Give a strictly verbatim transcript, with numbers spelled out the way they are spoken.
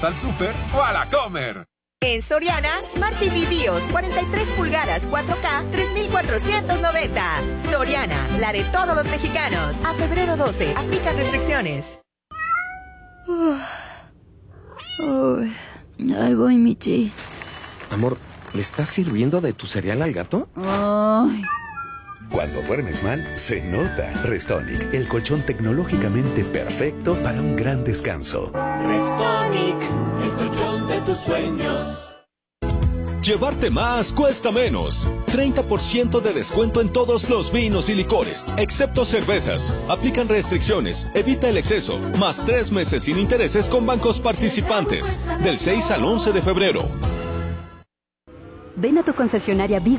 al súper o a la Comer. En Soriana, Smart T V BIOS cuarenta y tres pulgadas cuatro K, tres mil cuatrocientos noventa. Soriana, la de todos los mexicanos. A febrero doce, aplican restricciones. Uy, ahí voy, Michi. Amor, ¿le estás sirviendo de tu cereal al gato? Ay. Cuando duermes mal, se nota. Restonic, el colchón tecnológicamente perfecto para un gran descanso. Restonic, el colchón de tus sueños. Llevarte más cuesta menos. treinta por ciento de descuento en todos los vinos y licores, excepto cervezas. Aplican restricciones, evita el exceso. Más tres meses sin intereses con bancos participantes. Del seis al once de febrero. Ven a tu concesionaria Big